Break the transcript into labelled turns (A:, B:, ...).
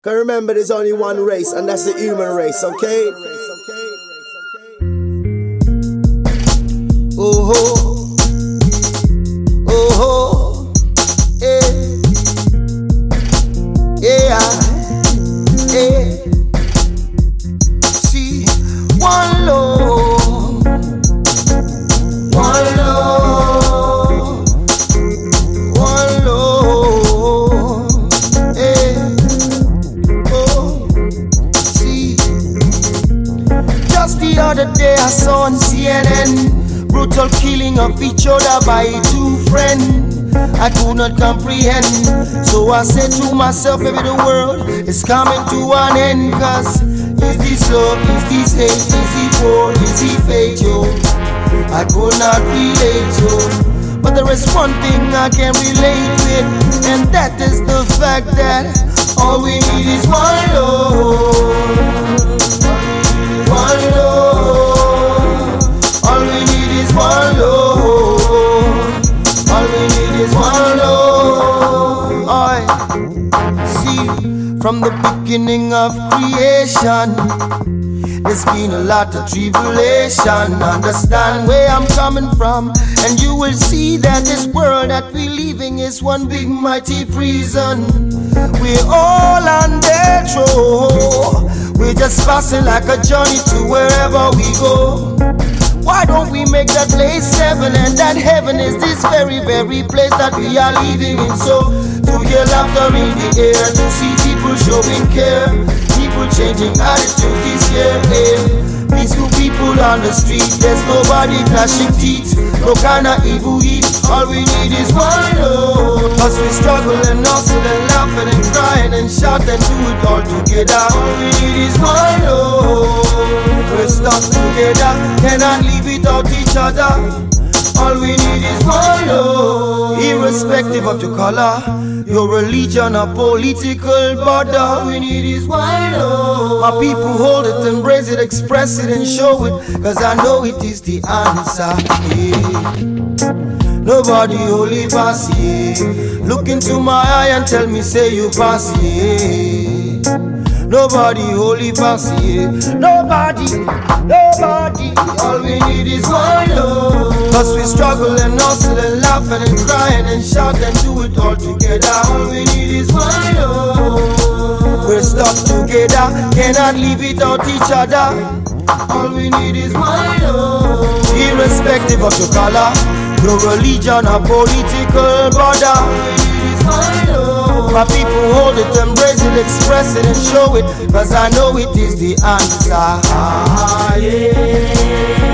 A: Cause remember, there's only one race, and that's the human race, okay? Oh ho, oh ho, yeah, yeah, yeah. See, one love, one love, one love, yeah. Oh, see, just the other day I saw on CNN brutal killing of each other by two friends. I could not comprehend, so I said to myself, maybe the world is coming to an end. Cause is this love, is this hate, is it war, is it fate, yo? I could not relate, yo. But there is one thing I can relate with, and that is the fact that all we need is one love. One love. All we need is one love. All we need is one love. I see from the beginning of creation, there's been a lot of tribulation. Understand where I'm coming from, and you will see that this world that we're living is one big mighty prison. We're all on death row. We're just passing like a journey to wherever we go. Why don't we make that place heaven? And that heaven is this very, very place that we are living in. So to hear laughter in the air, to see people showing care, people changing attitudes this year, peaceful people on the street, there's nobody clashing teeth, no kind of evil heat. All we need is one love. Cause we struggle and hustle and laughing and crying and shout and do it all together. All we need is one love. We're stuck together, cannot live without each other. All we need is one love. Irrespective of your color, your religion or political border, all we need is one love. My people hold it, embrace it, express it and show it, cause I know it is the answer, yeah. Nobody only pass, yeah. Look into my eye and tell me, say you pass, yeah. Nobody holy pass, yeah. Nobody, nobody. All we need is one love. Cause we struggle and hustle and laughing and crying and shout and do it all together. All we need is one love. We're stuck together, cannot live without each other. All we need is one love. Irrespective of your color, your religion or political border, all we need is one love. My people hold it, embrace it, express it and show it, cause I know it is the answer. Ah, yeah.